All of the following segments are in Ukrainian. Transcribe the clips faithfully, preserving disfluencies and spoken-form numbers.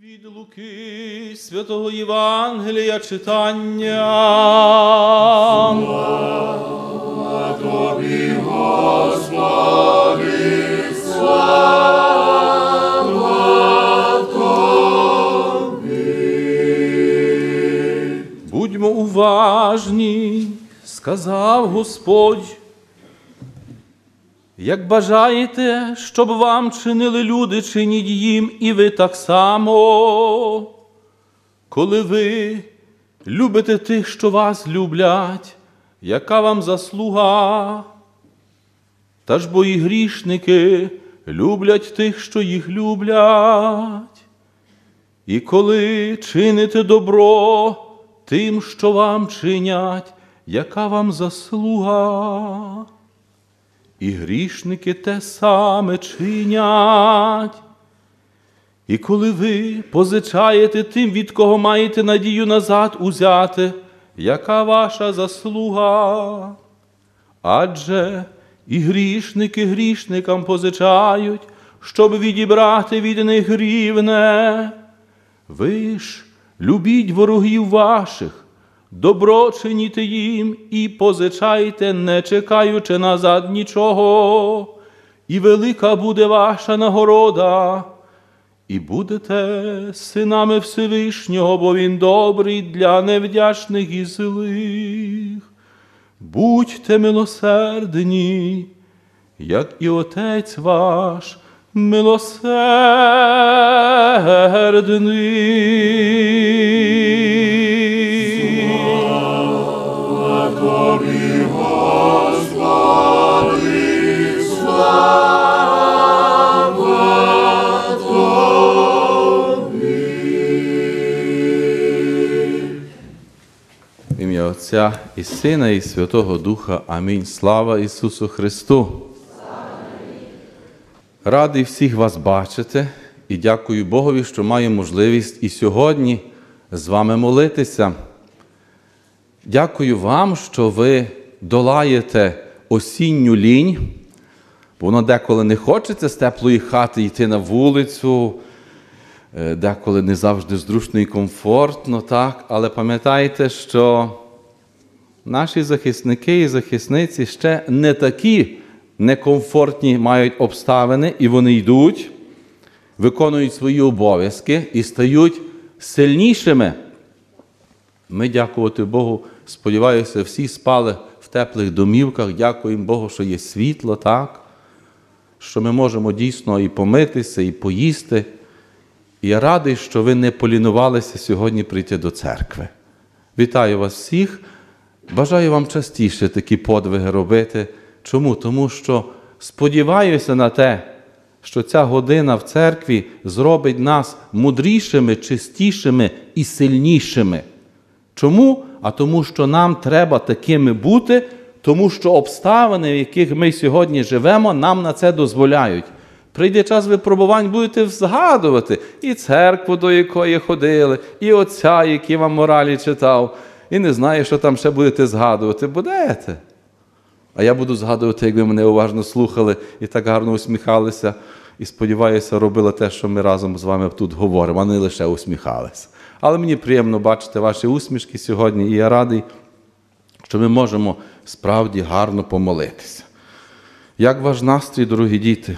Від Луки Святого Євангелія читання. Слава Тобі, Господи, слава Тобі. Будьмо уважні, сказав Господь. Як бажаєте, щоб вам чинили люди, чиніть їм і ви так само. Коли ви любите тих, що вас люблять, яка вам заслуга? Та ж бо і грішники люблять тих, що їх люблять. І коли чините добро тим, що вам чинять, яка вам заслуга? І грішники те саме чинять. І коли ви позичаєте тим, від кого маєте надію назад узяти, яка ваша заслуга? Адже і грішники грішникам позичають, щоб відібрати від них рівне. Ви ж любіть ворогів ваших, добро чиніте їм і позичайте, не чекаючи назад нічого, і велика буде ваша нагорода, і будете синами Всевишнього, бо Він добрий для невдячних і злих. Будьте милосердні, як і Отець ваш милосердний. Тобі, Господи, слава Тобі. В ім'я Отця і Сина, і Святого Духа. Амінь. Слава Ісусу Христу! Радий всіх вас бачити і дякую Богові, що маю можливість і сьогодні з вами молитися. Дякую вам, що ви долаєте осінню лінь. Воно деколи не хочеться з теплої хати йти на вулицю, деколи не завжди зручно і комфортно, так? Але пам'ятайте, що наші захисники і захисниці ще не такі некомфортні мають обставини, і вони йдуть, виконують свої обов'язки і стають сильнішими. Ми, дякувати Богу, сподіваюся, всі спали в теплих домівках, дякуємо Богу, що є світло, так? Що ми можемо дійсно і помитися, і поїсти. І я радий, що ви не полінувалися сьогодні прийти до церкви. Вітаю вас всіх. Бажаю вам частіше такі подвиги робити. Чому? Тому що сподіваюся на те, що ця година в церкві зробить нас мудрішими, чистішими і сильнішими. Чому? А тому, що нам треба такими бути, тому що обставини, в яких ми сьогодні живемо, нам на це дозволяють. Прийде час випробувань, будете згадувати і церкву, до якої ходили, і отця, який вам моралі читав, і не знаю, що там ще будете згадувати. Будете. А я буду згадувати, як ви мене уважно слухали і так гарно усміхалися, і, сподіваюся, робили те, що ми разом з вами тут говоримо, а не лише усміхалися. Але мені приємно бачити ваші усмішки сьогодні, і я радий, що ми можемо справді гарно помолитися. Як ваш настрій, дорогі діти?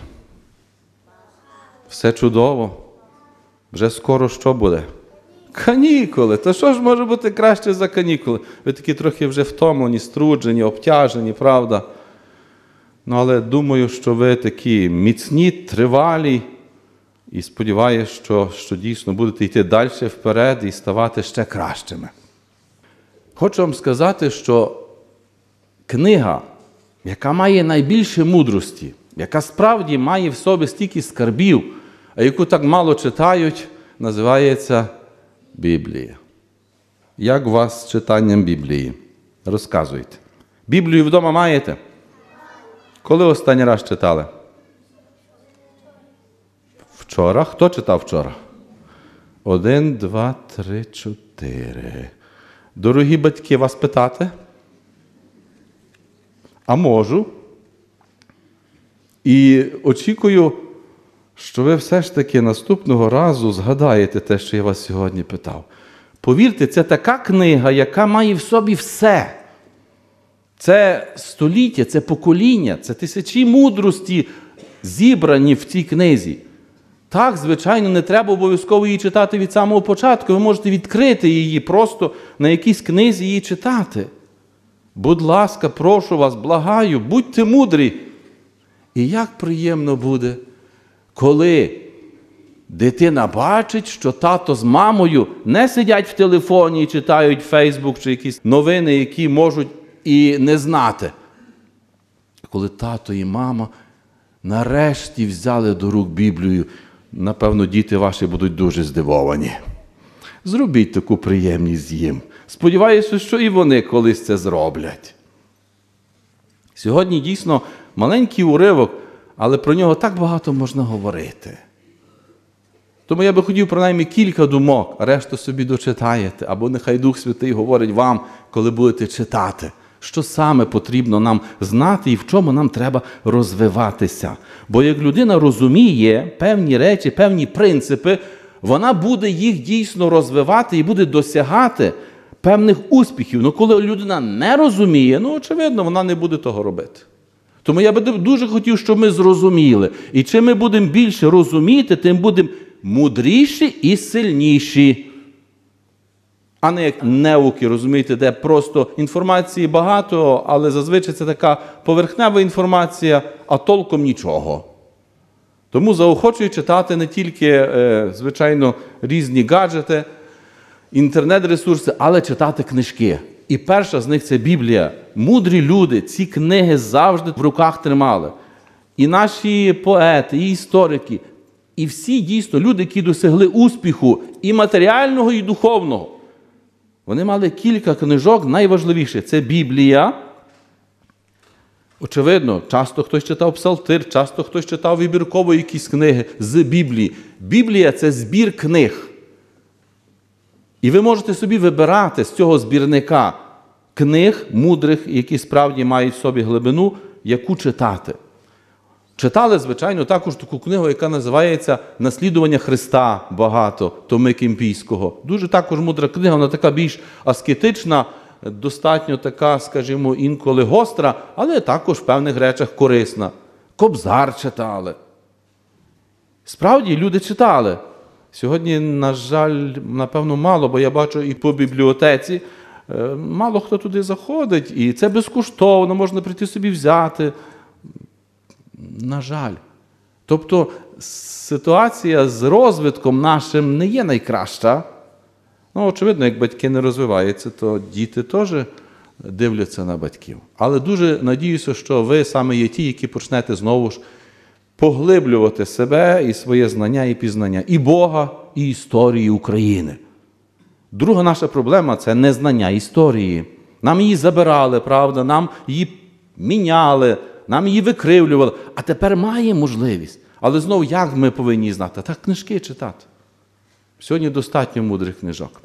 Все чудово? Вже скоро що буде? Канікули. Та що ж може бути краще за канікули? Ви такі трохи вже втомлені, струджені, обтяжені, правда? Ну, але думаю, що ви такі міцні, тривалі, і сподіваюся, що, що дійсно будете йти далі вперед і ставати ще кращими. Хочу вам сказати, що книга, яка має найбільше мудрості, яка справді має в собі стільки скарбів, а яку так мало читають, називається Біблія. Як у вас з читанням Біблії? Розказуйте. Біблію вдома маєте? Коли останній раз читали? Вчора. Хто читав вчора? Один, два, три, чотири. Дорогі батьки, вас питати? А можу. І очікую що ви все ж таки наступного разу згадаєте те, що я вас сьогодні питав. Повірте, це така книга, яка має в собі все. Це століття, це покоління, це тисячі мудрості зібрані в цій книзі. Так, звичайно, не треба обов'язково її читати від самого початку. Ви можете відкрити її, просто на якійсь книзі її читати. Будь ласка, прошу вас, благаю, будьте мудрі. І як приємно буде, коли дитина бачить, що тато з мамою не сидять в телефоні і читають Фейсбук чи якісь новини, які можуть і не знати. Коли тато і мама нарешті взяли до рук Біблію, напевно, діти ваші будуть дуже здивовані. Зробіть таку приємність їм. Сподіваюся, що і вони колись це зроблять. Сьогодні дійсно маленький уривок, але про нього так багато можна говорити. Тому я би хотів принаймні кілька думок, а решту собі дочитаєте, або нехай Дух Святий говорить вам, коли будете читати, що саме потрібно нам знати і в чому нам треба розвиватися. Бо як людина розуміє певні речі, певні принципи, вона буде їх дійсно розвивати і буде досягати певних успіхів. Ну коли людина не розуміє, ну очевидно, вона не буде того робити. Тому я би дуже хотів, щоб ми зрозуміли. І чим ми будемо більше розуміти, тим будемо мудріші і сильніші. А не як неуки, розумієте, де просто інформації багато, але зазвичай це така поверхнева інформація, а толком нічого. Тому заохочую читати не тільки, звичайно, різні гаджети, інтернет-ресурси, але читати книжки. І перша з них – це Біблія. Мудрі люди ці книги завжди в руках тримали. І наші поети, і історики, і всі дійсно люди, які досягли успіху і матеріального, і духовного. Вони мали кілька книжок, найважливіше – це Біблія. Очевидно, часто хтось читав псалтир, часто хтось читав вибірково якісь книги з Біблії. Біблія – це збір книг. І ви можете собі вибирати з цього збірника книг мудрих, які справді мають в собі глибину, яку читати. Читали, звичайно, також таку книгу, яка називається «Наслідування Христа» багато, Томи Кемпійського. Дуже також мудра книга, вона така більш аскетична, достатньо така, скажімо, інколи гостра, але також в певних речах корисна. Кобзар читали. Справді, люди читали. Сьогодні, на жаль, напевно, мало, бо я бачу і по бібліотеці, мало хто туди заходить, і це безкоштовно, можна прийти собі взяти. На жаль. Тобто ситуація з розвитком нашим не є найкраща. Ну, очевидно, як батьки не розвиваються, то діти теж дивляться на батьків. Але дуже надіюся, що ви саме є ті, які почнете знову ж поглиблювати себе і своє знання і пізнання. І Бога, і історії України. Друга наша проблема – це незнання історії. Нам її забирали, правда, нам її міняли, нам її викривлювали. А тепер має можливість. Але знову, як ми повинні знати? Так книжки читати. Сьогодні достатньо мудрих книжок.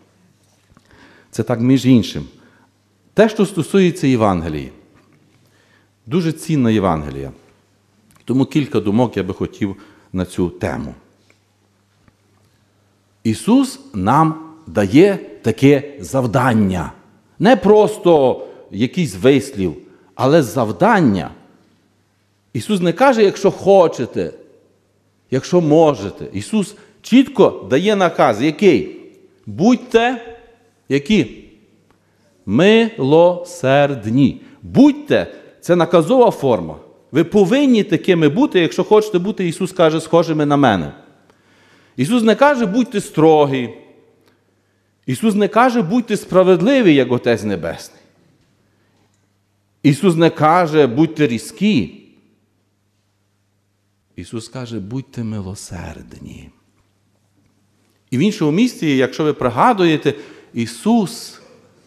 Це так між іншим. Те, що стосується Євангелії. Дуже цінна Євангелія. Тому кілька думок я би хотів на цю тему. Ісус нам дає таке завдання. Не просто якийсь вислів, але завдання. Ісус не каже, якщо хочете, якщо можете. Ісус чітко дає наказ. Який? Будьте, які? Милосердні. Будьте, це наказова форма. Ви повинні такими бути, якщо хочете бути, Ісус каже, схожими на мене. Ісус не каже, будьте строгі. Ісус не каже, будьте справедливі, як Отець Небесний. Ісус не каже, будьте різкі. Ісус каже, будьте милосердні. І в іншому місці, якщо ви пригадуєте, Ісус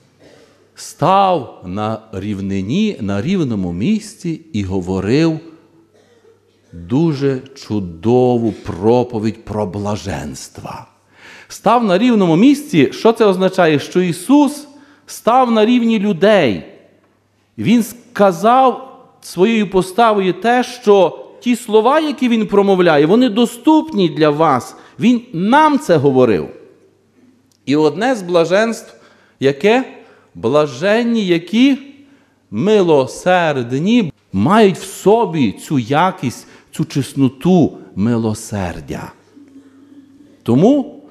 став на рівнині, на рівному місці і говорив дуже чудову проповідь про блаженства. Став на рівному місці, що це означає? Що Ісус став на рівні людей. Він сказав своєю поставою те, що ті слова, які він промовляє, вони доступні для вас. Він нам це говорив. І одне з блаженств, яке? Блаженні, які милосердні, мають в собі цю якість, цю чесноту милосердя. Тому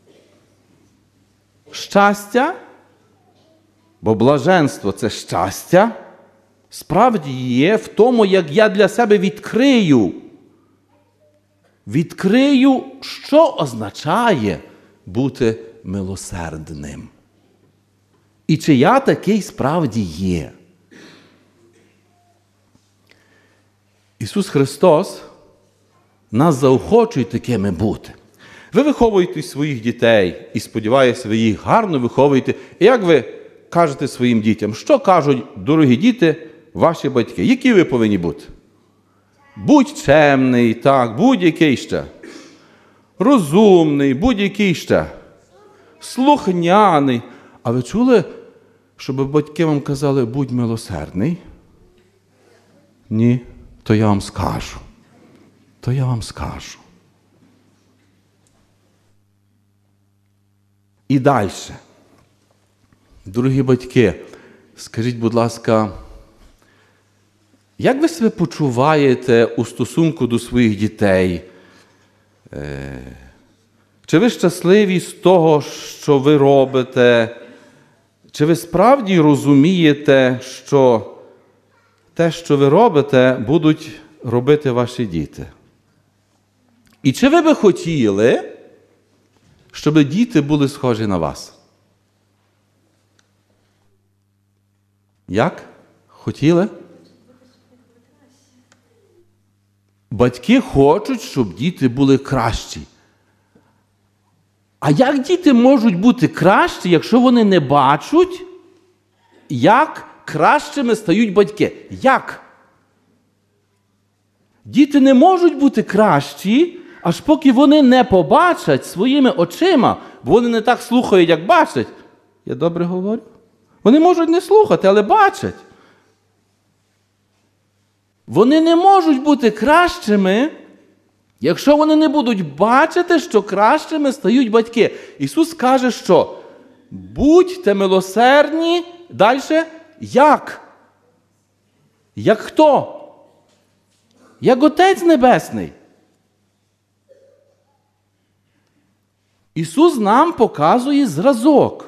щастя, бо блаженство – це щастя, справді є в тому, як я для себе відкрию. Відкрию, що означає бути милосердним. І чи я такий справді є. Ісус Христос нас заохочує такими бути. Ви виховуєте своїх дітей, і, сподіваюся, ви їх гарно виховуєте. І як ви кажете своїм дітям, що кажуть, дорогі діти, ваші батьки? Які ви повинні бути? Будь чемний, так, будь-який ще. Розумний, будь-який ще. Слухняний. А ви чули, щоб батьки вам казали, будь милосердний? Ні, то я вам скажу. То я вам скажу. І далі. Дорогі батьки, скажіть, будь ласка, як ви себе почуваєте у стосунку до своїх дітей? Чи ви щасливі з того, що ви робите? Чи ви справді розумієте, що те, що ви робите, будуть робити ваші діти? І чи ви би хотіли, щоб діти були схожі на вас? Як? Хотіли? Батьки хочуть, щоб діти були кращі. А як діти можуть бути кращі, якщо вони не бачать, як кращими стають батьки? Як? Діти не можуть бути кращі, аж поки вони не побачать своїми очима, бо вони не так слухають, як бачать. Я добре говорю? Вони можуть не слухати, але бачать. Вони не можуть бути кращими, якщо вони не будуть бачити, що кращими стають батьки. Ісус каже, що будьте милосердні, далі, як? Як хто? Як Отець Небесний. Ісус нам показує зразок.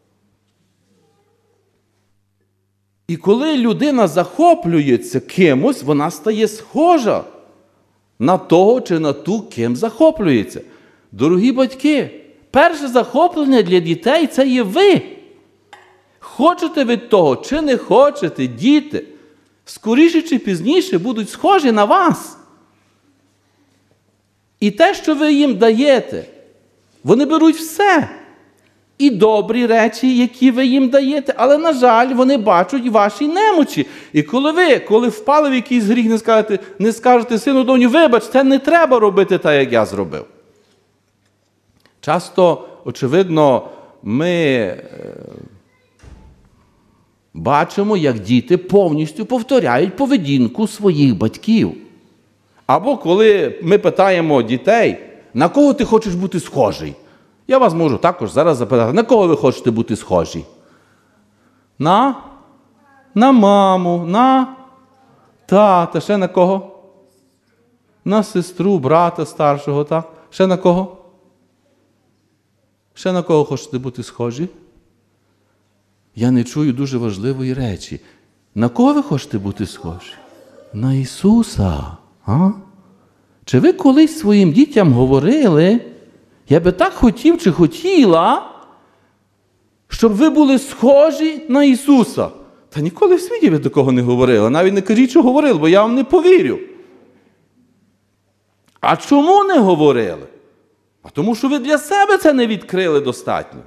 І коли людина захоплюється кимось, вона стає схожа на того чи на ту, ким захоплюється. Дорогі батьки, перше захоплення для дітей – це є ви. Хочете ви того чи не хочете, діти, скоріше чи пізніше будуть схожі на вас. І те, що ви їм даєте, вони беруть все. І добрі речі, які ви їм даєте, але, на жаль, вони бачать ваші немочі. І коли ви, коли впали в якийсь гріх, не скажете, не скажете сину, доню, вибач, це не треба робити так, як я зробив. Часто, очевидно, ми е, бачимо, як діти повністю повторяють поведінку своїх батьків. Або коли ми питаємо дітей, на кого ти хочеш бути схожий? Я вас можу також зараз запитати, на кого ви хочете бути схожі? На? На маму, на тата, ще на кого? На сестру, брата старшого, так? Ще на кого? Ще на кого хочете бути схожі? Я не чую дуже важливої речі. На кого ви хочете бути схожі? На Ісуса. А? Чи ви колись своїм дітям говорили, я би так хотів чи хотіла, щоб ви були схожі на Ісуса? Та ніколи в світі ви такого не говорили. Навіть не кажіть, що говорили, бо я вам не повірю. А чому не говорили? А тому, що ви для себе це не відкрили достатньо.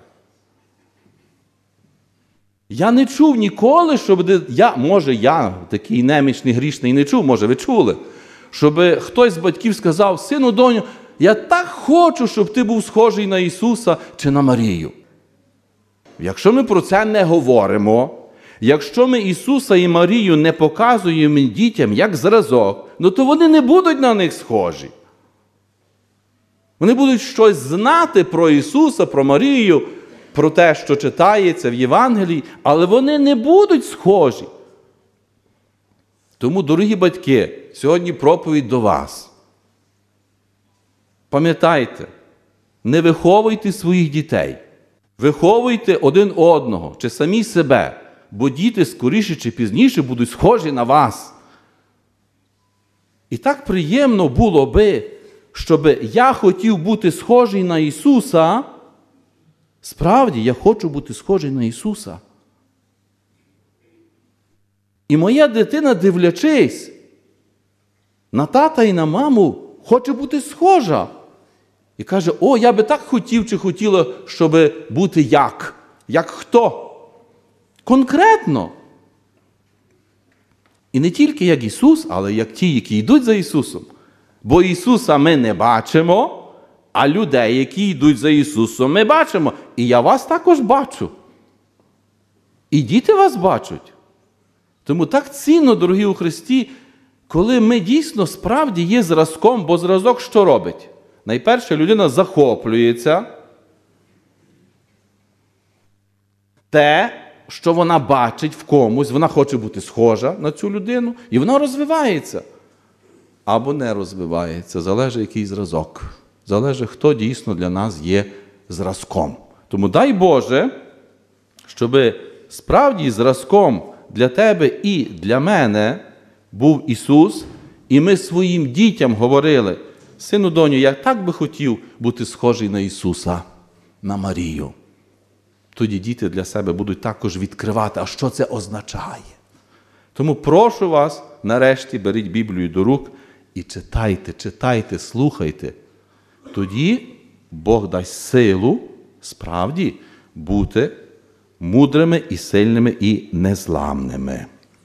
Я не чув ніколи, щоб, я, може я такий немічний, грішний, не чув, може ви чули, щоб хтось з батьків сказав, сину, доню, я так хочу, щоб ти був схожий на Ісуса чи на Марію. Якщо ми про це не говоримо, Якщо ми Ісуса і Марію не показуємо дітям як зразок, ну то вони не будуть на них схожі. Вони будуть щось знати про Ісуса, про Марію, про те, що читається в Євангелії, але вони не будуть схожі. Тому, дорогі батьки, сьогодні проповідь до вас. Пам'ятайте, не виховуйте своїх дітей. Виховуйте один одного, чи самі себе, бо діти скоріше чи пізніше будуть схожі на вас. І так приємно було би, щоб я хотів бути схожий на Ісуса. Справді, я хочу бути схожий на Ісуса. І моя дитина, дивлячись на тата і на маму, хоче бути схожа. І каже, о, я би так хотів чи хотіла, щоб бути як. Як хто? Конкретно. І не тільки як Ісус, але як ті, які йдуть за Ісусом. Бо Ісуса ми не бачимо, а людей, які йдуть за Ісусом, ми бачимо. І я вас також бачу. І діти вас бачать. Тому так цінно, дорогі у Христі, коли ми дійсно справді є зразком, бо зразок що робить? Найперше, людина захоплюється те, що вона бачить в комусь, вона хоче бути схожа на цю людину, і вона розвивається. Або не розвивається, залежить який зразок. Залежить, хто дійсно для нас є зразком. Тому дай Боже, щоб справді зразком для тебе і для мене був Ісус, і ми своїм дітям говорили, сину, доню, я так би хотів бути схожий на Ісуса, на Марію. Тоді діти для себе будуть також відкривати, а що це означає. Тому прошу вас, нарешті, беріть Біблію до рук і читайте, читайте, слухайте. Тоді Бог дасть силу, справді, бути мудрими і сильними і незламними.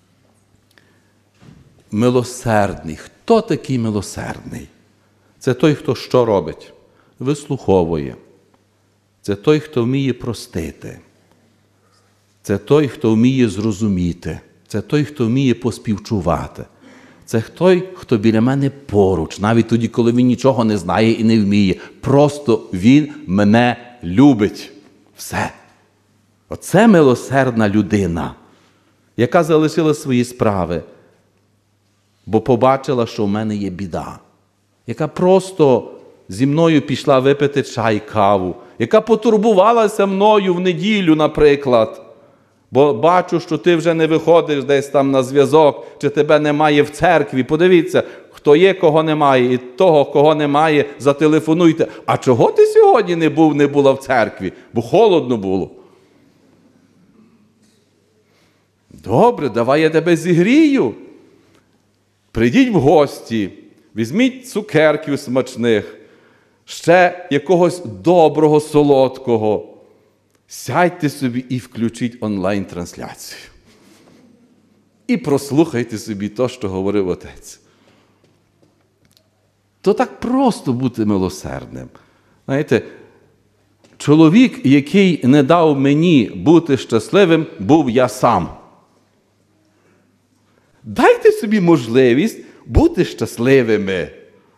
Милосердний. Хто такий милосердний? Це той, хто що робить? Вислуховує. Це той, хто вміє простити. Це той, хто вміє зрозуміти. Це той, хто вміє поспівчувати. Це той, хто біля мене поруч, навіть тоді, коли він нічого не знає і не вміє. Просто він мене любить. Все. Оце милосердна людина, яка залишила свої справи, бо побачила, що в мене є біда. Яка просто зі мною пішла випити чай, каву. Яка потурбувалася мною в неділю, наприклад. Бо бачу, що ти вже не виходиш десь там на зв'язок, чи тебе немає в церкві. Подивіться, хто є, кого немає, і того, кого немає, зателефонуйте. А чого ти сьогодні не був, не була в церкві? Бо холодно було. Добре, давай я тебе зігрію. Прийдіть в гості, візьміть цукерків смачних, ще якогось доброго, солодкого. Сядьте собі і включіть онлайн-трансляцію. І прослухайте собі те, що говорив Отець. То так просто бути милосердним. Знаєте, чоловік, який не дав мені бути щасливим, був я сам. Дайте собі можливість бути щасливими.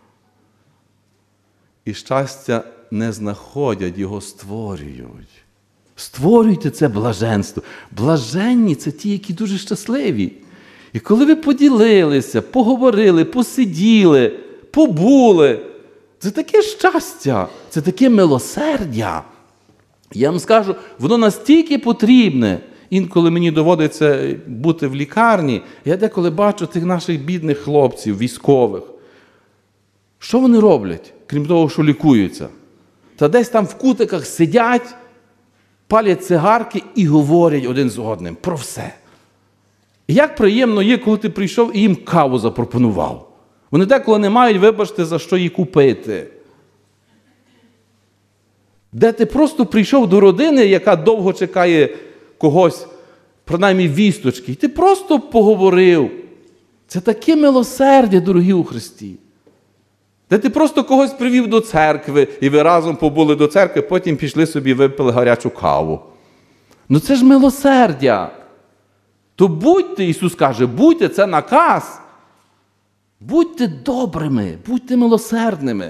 І щастя не знаходять, його створюють. Створюйте це блаженство. Блаженні – це ті, які дуже щасливі. І коли ви поділилися, поговорили, посиділи, побули, це таке щастя, це таке милосердя. Я вам скажу, воно настільки потрібне. Інколи мені доводиться бути в лікарні, я деколи бачу тих наших бідних хлопців, військових. Що вони роблять, крім того, що лікуються? Та десь там в кутиках сидять, палять цигарки і говорять один з одним про все. І як приємно є, коли ти прийшов і їм каву запропонував. Вони деколи не мають, вибачте, за що її купити. Де ти просто прийшов до родини, яка довго чекає когось, принаймні вісточки, і ти просто поговорив. Це таке милосердя, дорогі у Христі. Де ти просто когось привів до церкви, і ви разом побули до церкви, потім пішли собі, випили гарячу каву. Ну це ж милосердя. То будьте, Ісус каже, будьте, це наказ. Будьте добрими, будьте милосердними.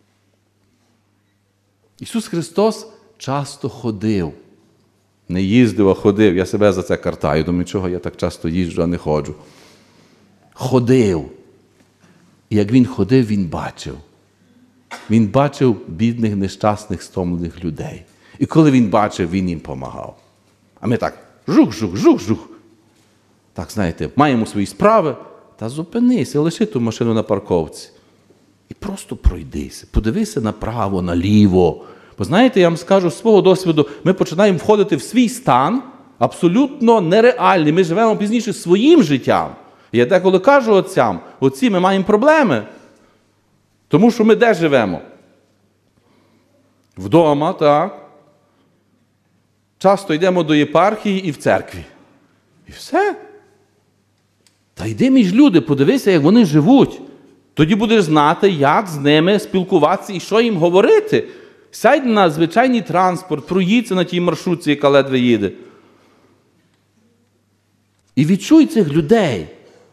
Ісус Христос часто ходив. Не їздив, а ходив. Я себе за це картаю. Думаю, чого я так часто їжджу, а не ходжу. Ходив. І як Він ходив, Він бачив. Він бачив бідних, нещасних, стомлених людей. І коли Він бачив, Він їм помагав. А ми так, жух, жух, жух, жух. Так, знаєте, маємо свої справи, та зупинися, лиши ту машину на парковці. І просто пройдися, подивися направо, наліво. Бо знаєте, я вам скажу з свого досвіду, ми починаємо входити в свій стан, абсолютно нереальний. Ми живемо пізніше своїм життям. І я деколи кажу отцям, отці, ми маємо проблеми. Тому що ми де живемо? Вдома, так. Часто йдемо до єпархії і в церкві. І все. Та йди між люди, подивися, як вони живуть. Тоді будеш знати, як з ними спілкуватися і що їм говорити. Сядь на звичайний транспорт, проїдься на тій маршрутці, яка ледве їде. І відчуй цих людей.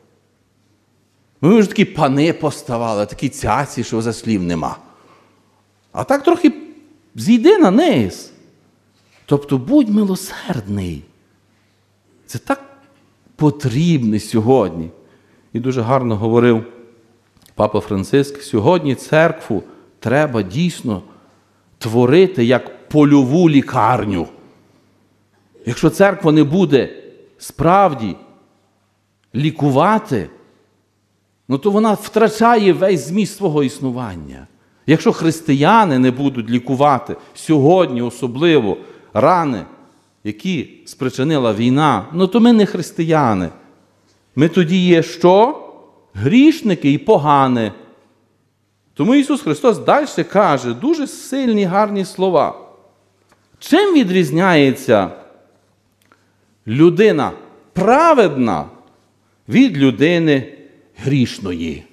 Ми вже такі пани поставали, такі цяці, що за слів нема. А так трохи зійди на низ. Тобто будь милосердний. Це так потрібне сьогодні. І дуже гарно говорив Папа Франциск, сьогодні церкву треба дійсно творити як польову лікарню. Якщо церква не буде справді лікувати, ну то вона втрачає весь зміст свого існування. Якщо християни не будуть лікувати сьогодні особливо рани, які спричинила війна, ну то ми не християни. Ми тоді є що? Грішники і погані. Тому Ісус Христос далі каже дуже сильні, гарні слова. Чим відрізняється людина праведна від людини грішної?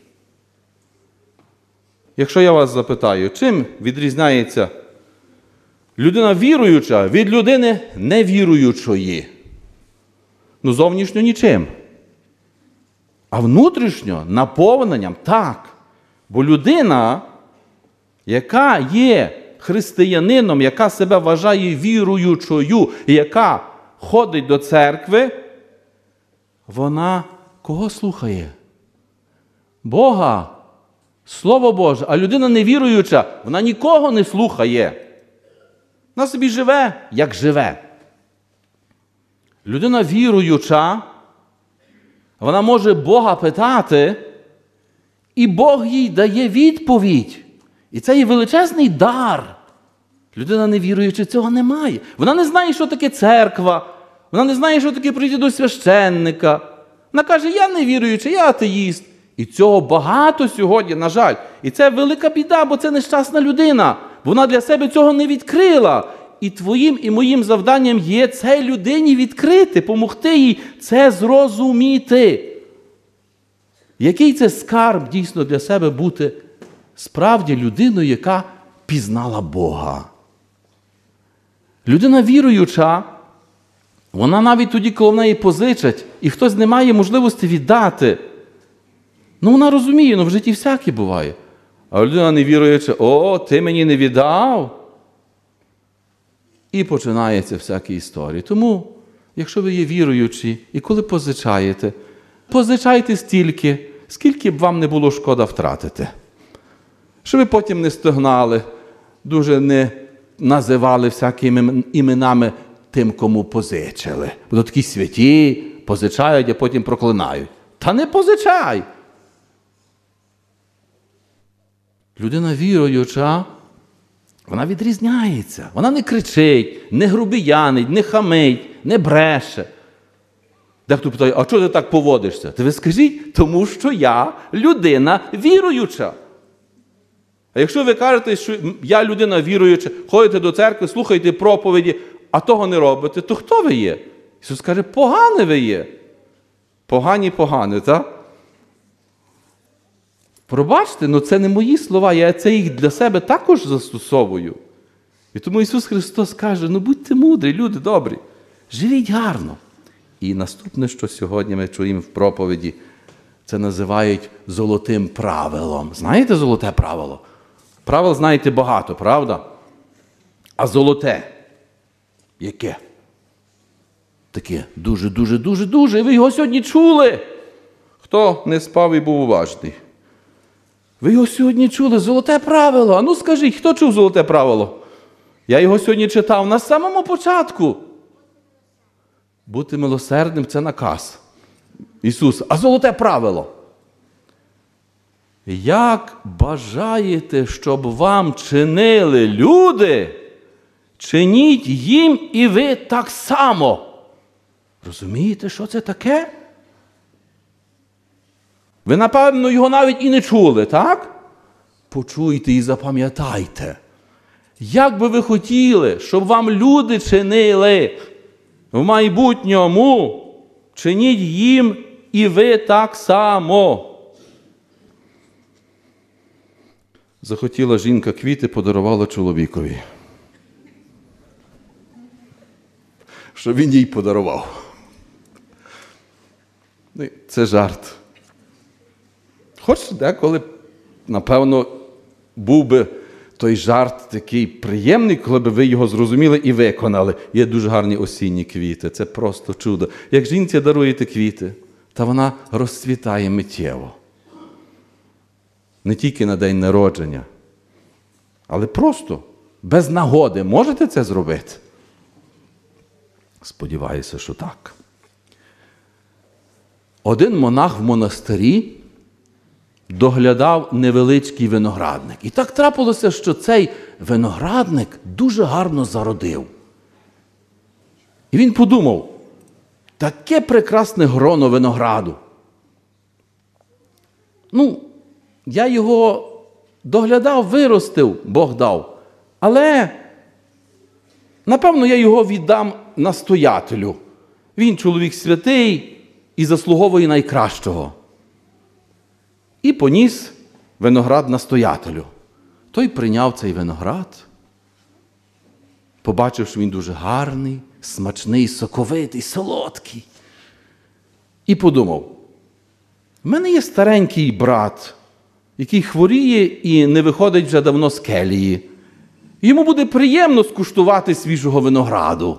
Якщо я вас запитаю, чим відрізняється людина віруюча від людини невіруючої? Ну, зовнішньо нічим. А внутрішньо наповненням так. Бо людина, яка є християнином, яка себе вважає віруючою, і яка ходить до церкви, вона кого слухає? Бога. Слово Боже. А людина невіруюча, вона нікого не слухає. Вона собі живе, як живе. Людина віруюча, вона може Бога питати, і Бог їй дає відповідь. І це є величезний дар. Людина невіруюча цього не має. Вона не знає, що таке церква. Вона не знає, що таке прийти до священника. Вона каже, я невіруючий, я атеїст. І цього багато сьогодні, на жаль. І це велика біда, бо це нещасна людина. Вона для себе цього не відкрила. І твоїм, і моїм завданням є цій людині відкрити, помогти їй це зрозуміти. Який це скарб дійсно для себе бути справді людиною, яка пізнала Бога. Людина віруюча, вона навіть тоді, коли в неї позичать, і хтось не має можливості віддати, ну вона розуміє, ну в житті всяке буває. А людина невіруюча, о, ти мені не віддав. І починається всякі історії. Тому, якщо ви є віруючі, і коли позичаєте, позичайте стільки, скільки б вам не було шкода втратити. Щоб ви потім не стогнали, дуже не називали всякими іменами тим, кому позичили. Бо такі святі позичають, а потім проклинають. Та не позичай! Людина віруюча, вона відрізняється. Вона не кричить, не грубіянить, не хамить, не бреше. Дехто питає, а чого ти так поводишся? Та ви скажіть, тому що я людина віруюча. А якщо ви кажете, що я людина віруюча, ходите до церкви, слухаєте проповіді, а того не робите, то хто ви є? Ісус каже, погані ви є. Погані, погані, так? Пробачте, але це не мої слова, я це їх для себе також застосовую. І тому Ісус Христос каже, ну будьте мудрі, люди добрі, живіть гарно. І наступне, що сьогодні ми чуємо в проповіді, це називають золотим правилом. Знаєте золоте правило? Правил знаєте багато, правда? А золоте яке? Таке дуже-дуже-дуже-дуже. І ви його сьогодні чули. Хто не спав і був уважний? Ви його сьогодні чули, золоте правило. А ну скажіть, хто чув золоте правило? Я його сьогодні читав на самому початку. Бути милосердним – це наказ Ісуса. А золоте правило? Як бажаєте, щоб вам чинили люди, чиніть їм і ви так само. Розумієте, що це таке? Ви, напевно, його навіть і не чули, так? Почуйте і запам'ятайте. Як би ви хотіли, щоб вам люди чинили в майбутньому, чиніть їм і ви так само. Захотіла жінка квіти, подарувала чоловікові. Щоб він їй подарував. Це жарт. Хоч деколи, напевно, був би той жарт такий приємний, коли б ви його зрозуміли і виконали. Є дуже гарні осінні квіти, це просто чудо. Як жінці даруєте квіти, та вона розцвітає миттєво. Не тільки на день народження, але просто, без нагоди. Можете це зробити? Сподіваюся, що так. Один монах в монастирі доглядав невеличкий виноградник. І так трапилося, що цей виноградник дуже гарно зародив. І він подумав, таке прекрасне гроно винограду. Ну, я його доглядав, виростив, Бог дав. Але, напевно, я його віддам настоятелю. Він чоловік святий і заслуговує найкращого. І поніс виноград настоятелю. Той прийняв цей виноград, побачив, що він дуже гарний, смачний, соковитий, солодкий. І подумав, в мене є старенький брат, який хворіє і не виходить вже давно з келії. Йому буде приємно скуштувати свіжого винограду.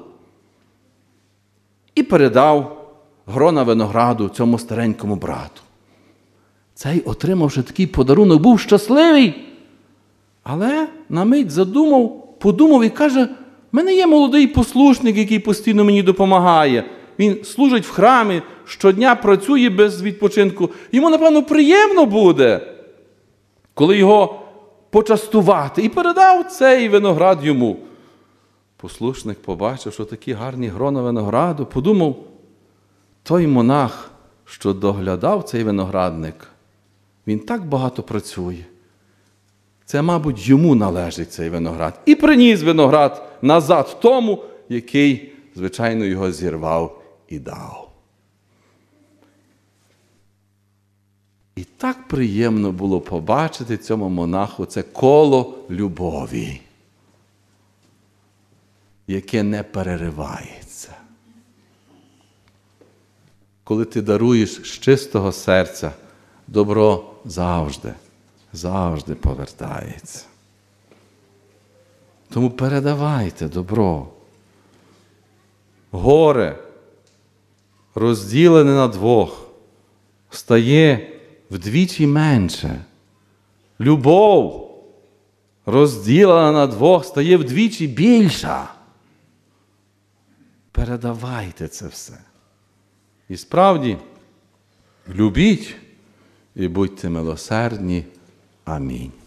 І передав грона винограду цьому старенькому брату. Цей, отримавши такий подарунок, був щасливий, але на мить задумав, подумав і каже, в мене є молодий послушник, який постійно мені допомагає. Він служить в храмі, щодня працює без відпочинку. Йому, напевно, приємно буде, коли його почастувати. І передав цей виноград йому. Послушник побачив, що такі гарні грона винограду, подумав, той монах, що доглядав цей виноградник, він так багато працює. Це, мабуть, йому належить цей виноград. І приніс виноград назад тому, який, звичайно, його зірвав і дав. І так приємно було побачити цьому монаху це коло любові, яке не переривається. Коли ти даруєш з чистого серця, добро завжди, завжди повертається. Тому передавайте добро. Горе, розділене на двох, стає вдвічі менше. Любов, розділена на двох, стає вдвічі більша. Передавайте це все. І справді, любіть і будьте милосердні. Амінь.